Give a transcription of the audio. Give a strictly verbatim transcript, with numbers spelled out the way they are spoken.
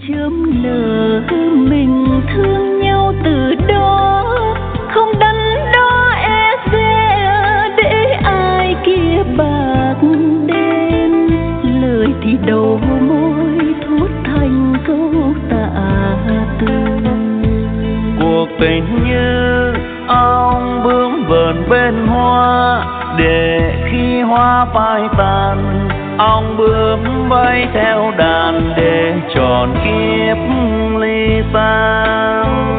chớm nở mình thương nhau từ đó, không đắn đo e dè để ai kia bạc đêm. Lời thì đầu môi thốt thành câu tạ từ. Cuộc tình như ong bướm vờn bên hoa, để khi hoa phai tàn ong bướm bay theo đàn để tròn kiếp ly tan.